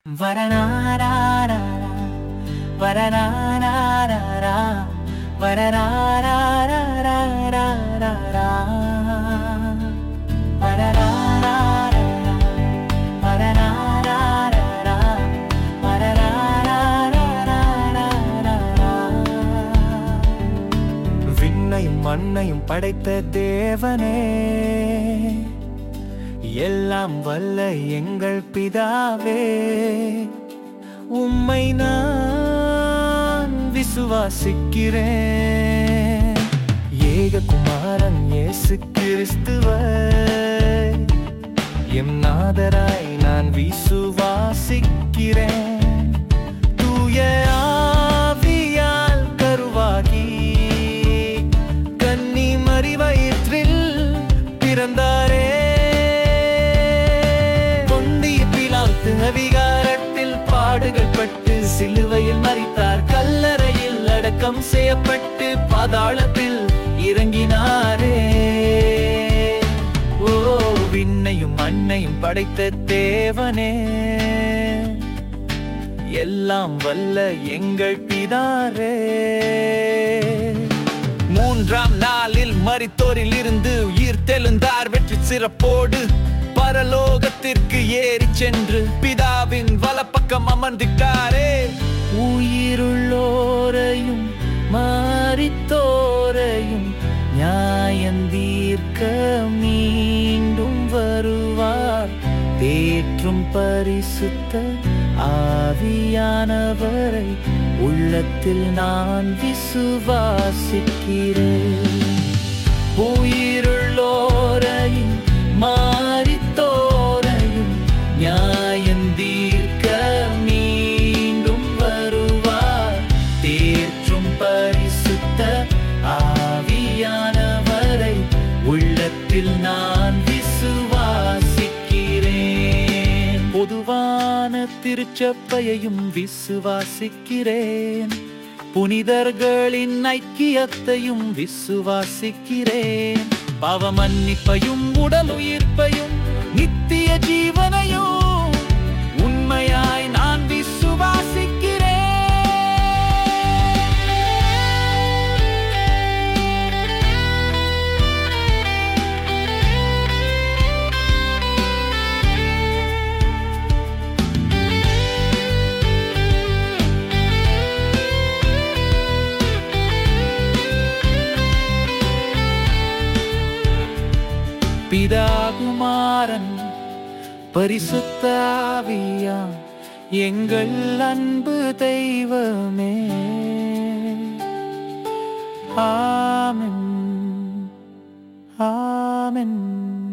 வரனாரா வரனாரா வரனாரா விண்ணையும் மண்ணையும் படைத்த தேவனே, எல்லாம் வல்ல எங்கள் பிதாவே, உம்மை நான் விசுவாசிக்கிறேன். ஏககுமாரன் இயேசு கிறிஸ்துவை எம் நாதராய் நான் விசுவாசிக்கிறேன். தூய ஆவியால் கருவாகி கன்னி மரிவயிற்றில் பிறந்தாரே. பொந்திய பிலாத்து அதிகாரத்தில் பாடுகள் பட்டு சிலுவையில் மரித்தார். கல்லறையில் அடக்கம் செய்யப்பட்டு பாதாளத்தில் இறங்கினாரே. ஓ, விண்ணையும் மண்ணையும் படைத்த தேவனே, எல்லாம் வல்ல எங்கள் பிதாவே. மூன்றாம் நாளில் மரித்தோரில் இருந்து உயிர் தெழுந்தார். வெற்றி சிறப்போடு பரலோகத்திற்கு ஏறி சென்று பிதாவின் வலப்பக்கம் அமர்ந்திட்டாரே. உயிருள்ளோரையும் மரித்தோரையும் நியாயந்தீர்க்க மீண்டும் வருவார். தேற்றும் பரிசுத்த ஆவியானவரை உள்ளத்தில் நான் விசுவாசிக்கிறேன். உயிருள்ளோரையும் மரித்தோரையும் நியாயந்தீர்க்க மீண்டும் வருவார். தேற்றும் பரிசுத்த ஆவியானவரை உள்ளத்தில் நான் விசுவாசிக்கிறேன். பொதுவான திருச்சபையையும் விசுவாசிக்கிறேன். புனிதர்களின் ஐக்கியத்தையும் விசுவாசிக்கிறேன். பாவ மன்னிப்பையும் உடல் உயிர்ப்பையும் நித்திய ஜீவனையும் உண்மையாய் நான் விசுவாசிக்கிறேன். பிதா, குமாரன், பரிசுத்த ஆவியாம் எங்கள் அன்பு தெய்வமே. ஆமென், ஆமென்.